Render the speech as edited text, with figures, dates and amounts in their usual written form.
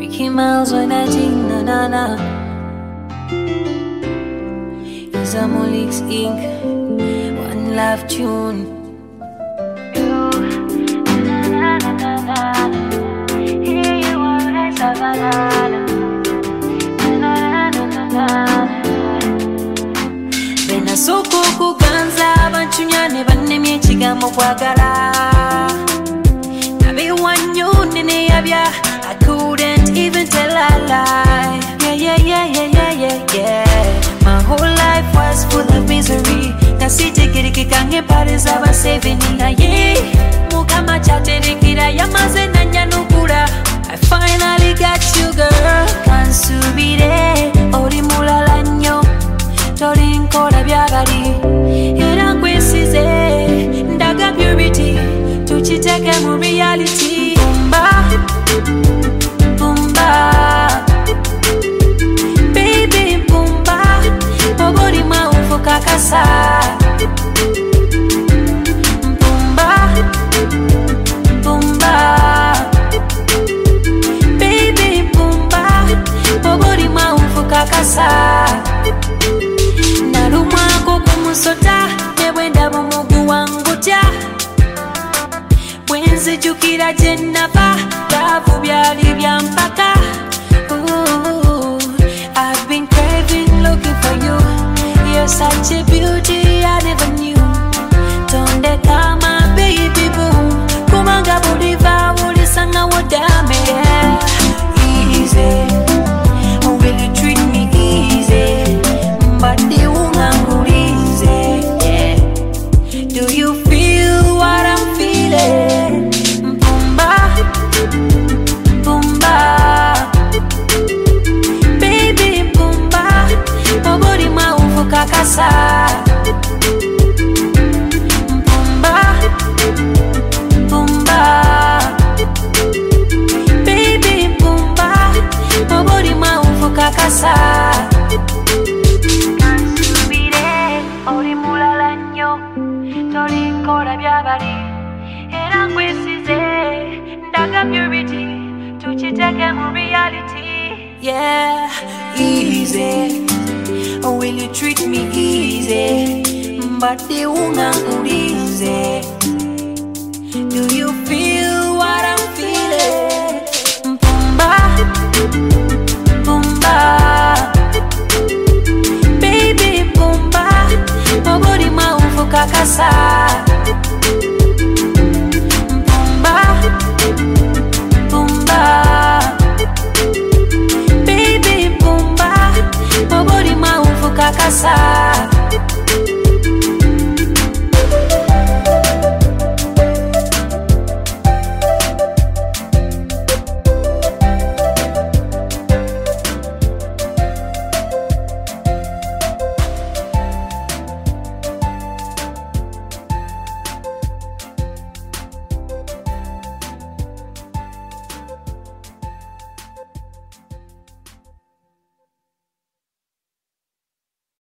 Ricky Miles when I sing na na na. Zamolix Inc. One love tune. Here you are, Savannah. Bena soko kuganza abanchunyane bannemye ekigambo kwagala. Nabe wanyo nene yabya. I couldn't even tell a lie. Yeah. My whole life was full of misery. Nasitikirikikanye pare zaba saving na ye. Mukama chaterikira yamaze nanyanukura. I finally got you, girl. Kansubire ori mulala nnyo. Tori nkola byabali. Era nkwesize ndaga purity. Tukiteke mu reality. Bumba baby bumba obori maufu kakasa. Bumba baby bumba obori maufu kakasa. Nalumwako kumusota nebwenda bumugu wangutya. Bwenzijukira jenava lavu byali byampaka. I've been craving, looking for you. You're such a beauty I never knew. Tonde kama baby boo. Kumanga buliva ulisanga wodame. Easy, will you treat me easy? Mbadi ungangulize. Do you feel what I'm feeling? Bumba baby bumba obori maufu kakasa. Bumba baby bumba obori maufu kakasa. Kansubire ori mulala nnyo. Tori nkola byabali. Era nkwesize ndaga purity. Tukiteke mu reality. Yeah, easy. Will you treat me easy? But the unangulize. Do